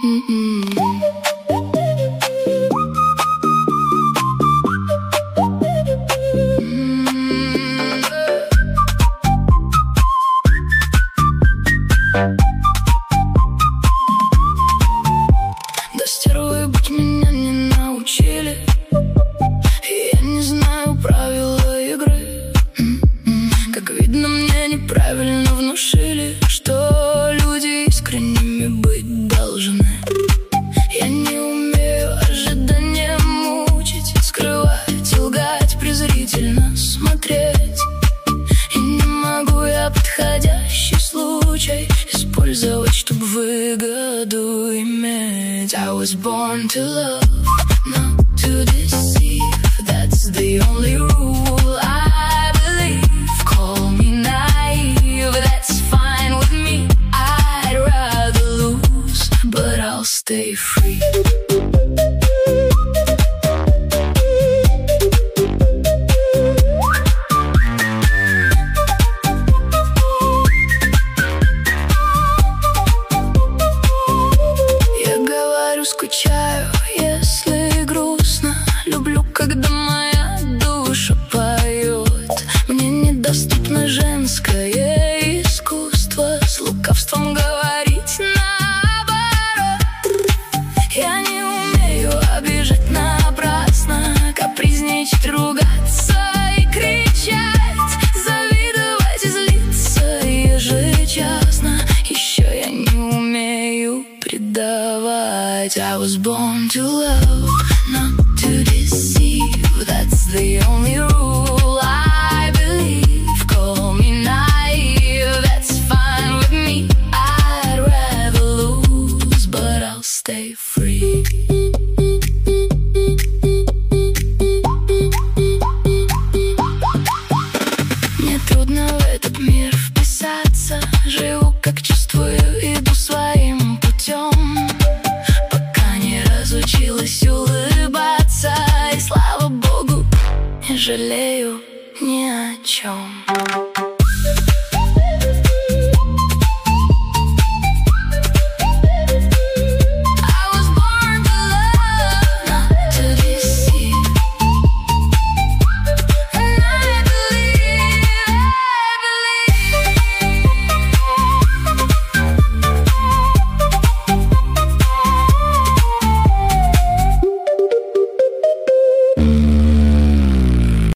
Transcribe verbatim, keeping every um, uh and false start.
Да стервой быть меня не научили, и я не знаю правила игры. Как видно, мне неправильно внушили, что люди искренними быть должны. Я не умею ожидания мучить, скрывать, лгать, презрительно смотреть. И не могу я подходящий случай использовать, чтобы выгоду иметь. I was born to love, not to deceive. That's the only rule I believe. Call me naive, that's fine with me. I'd rather lose, but I'll stay free. Скучаю, если грустно. Люблю, когда моя душа поет. Мне недоступно женское искусство с лукавством говорить наоборот. Я не умею обижать напрасно, капризничать, ругаться и кричать, завидовать и злиться ежечасно. Еще я не умею предавать. I was born to love, not to deceive. That's the only rule I believe. Call me naive, that's fine with me. I'd rather lose, but I'll stay free. Мне трудно в этот мир вписаться. Живу как чувствую, иду своим путем. Разучилась улыбаться, и слава богу, не жалею ни о чем.